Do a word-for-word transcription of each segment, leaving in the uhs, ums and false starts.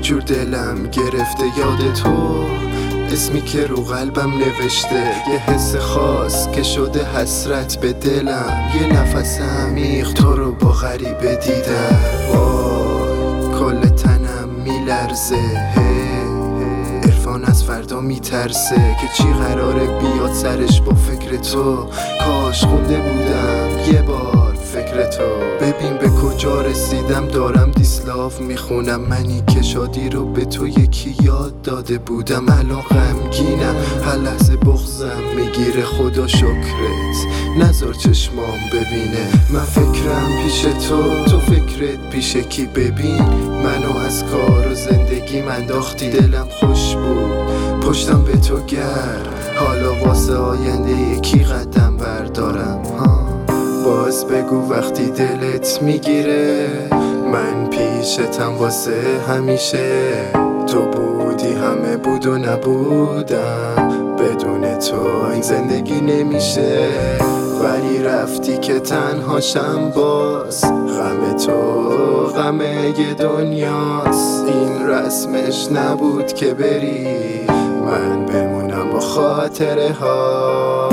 جور دلم گرفته یاد تو، اسمی که رو قلبم نوشته، یه حس خاص که شده حسرت به دلم، یه نفس عمیق تو رو با غریبه دیدم. وای کل تنم میلرزه، عرفان از فردا میترسه که چی قراره بیاد سرش با فکر تو. کاش خونده بودم یه بار فکر تو، ببین به کجا رسیدم، دارم دیسلاف میخونم. منی که شادی رو به تو یکی یاد داده بودم، الان غمگینم، هر لحظه بغضم میگیره. خدا شکرت نذار چشمام ببینه، من فکرم پیش تو، تو فکرت پیش کی؟ ببین منو از کار و زندگی من انداختی، دلم خوش بود پشتم به تو گرد، حالا واسه آینده یکی قدم بردارم. ها باز بگو وقتی دلت میگیره، من پیشتم واسه همیشه. تو بودی همه بود و نبودم، بدون تو این زندگی نمیشه. ولی رفتی که تنهاشم باز، غم تو غم یه دنیاست. این رسمش نبود که بری، من بمونم با خاطره ها.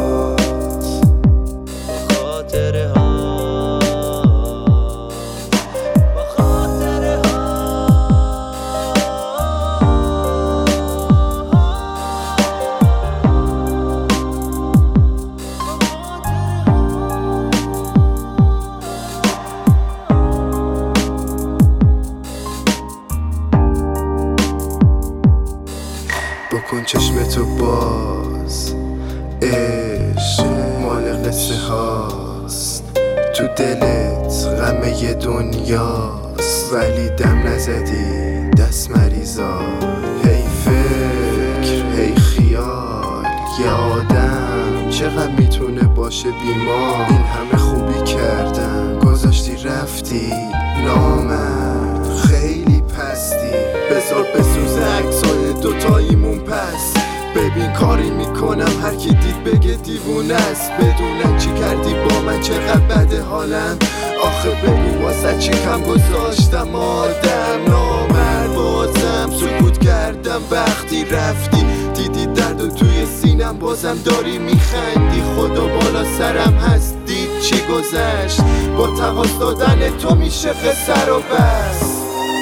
بکن چشمتو باز، عشق مال قصه هاست، تو دلت غم یه دنیاست. ولی دم نزدی دست مریضا، هی فکر هی خیال، یه آدم چقدر میتونه باشه بیمار. این همه خوبی کردم گذاشتی رفتی، نامرد خیلی پستی. بذار بسوز عکسای دوتاییمون پس، ببین کاری میکنم هر کی دید بگه دیوونه است. بدونم چی کردی با من، چقدر بده حالم. آخه بگو واسه چی کم گذاشتم آدم، نامرد بازم سکوت کردم وقتی رفتی. دیدی درد و توی سینم بازم داری میخندی. خدا بالا سرم هست دید چی گذشت، با تقاس دادن تو میشه قصه رو بس.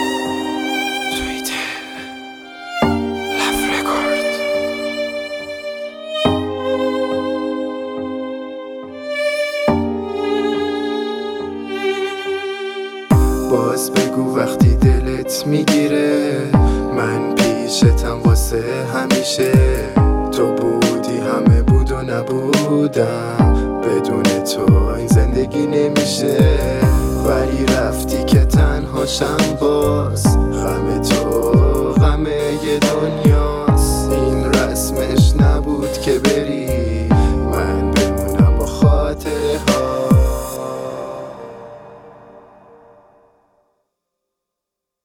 باز بگو وقتی دلت میگیره، من پیشتم واسه همیشه. تو بودی همه بود و نبودم، بدون تو این زندگی نمیشه. ولی رفتی که تنهاشم باز،